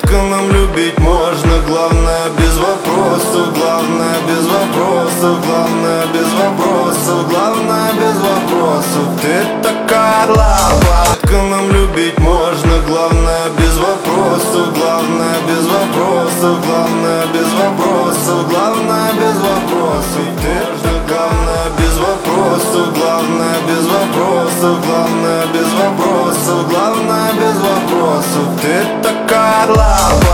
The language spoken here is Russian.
детка, нам любить можно. Главное без вопросов, главное без вопросов, главное без вопросов, главное без вопросов. Ты такая лава, детка, нам любить можно. Главное без вопросов, главное без вопросов, главное без вопросов, главное без вопросов. Ты главное без вопросов, главное без вопросов, главное без вопросов, главное без вопросов. Ты такая лава.